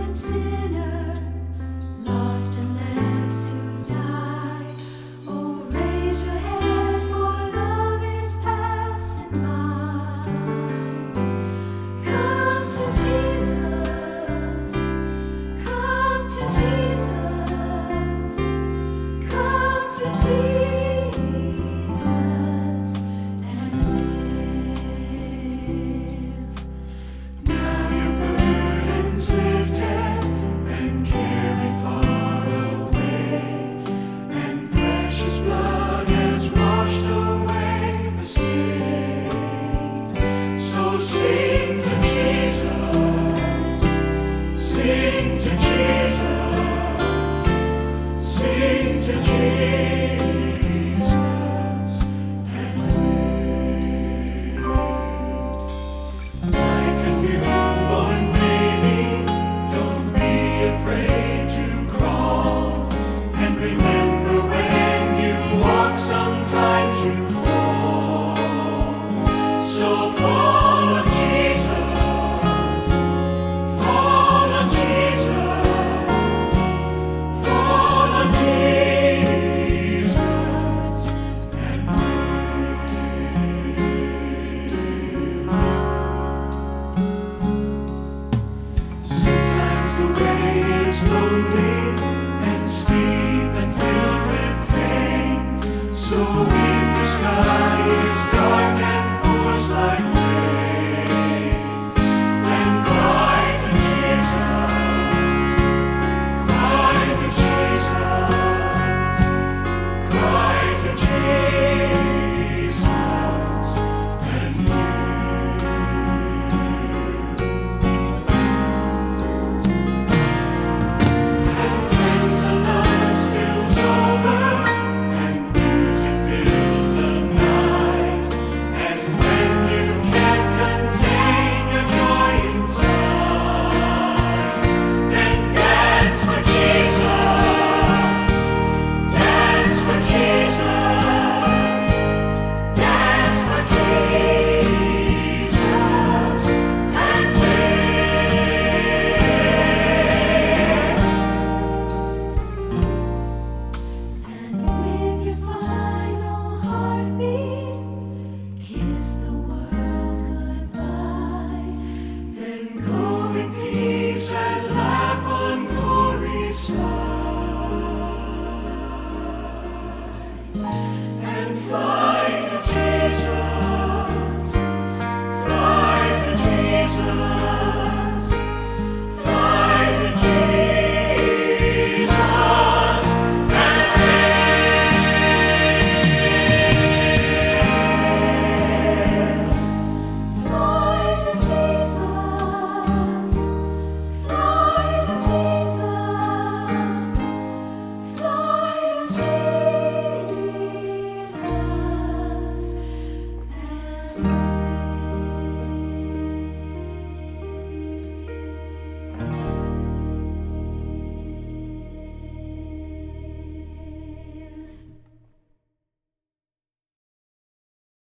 sinner, lost and left to die. Oh, raise your head, for love is passing by. Come to Jesus, come to Jesus, come to Jesus and live. Now your burden's lifted and carried far away, and precious blood has washed away the stain. So sing to Jesus, sing to Jesus, sing to Jesus and live. Like a newborn baby, don't be afraid to crawl. And remember, when you walk, sometimes you fall. So fall on Jesus, fall on Jesus, fall on Jesus and sometimes the way is lonely and steep and filled with pain. So if the sky is dark and pours like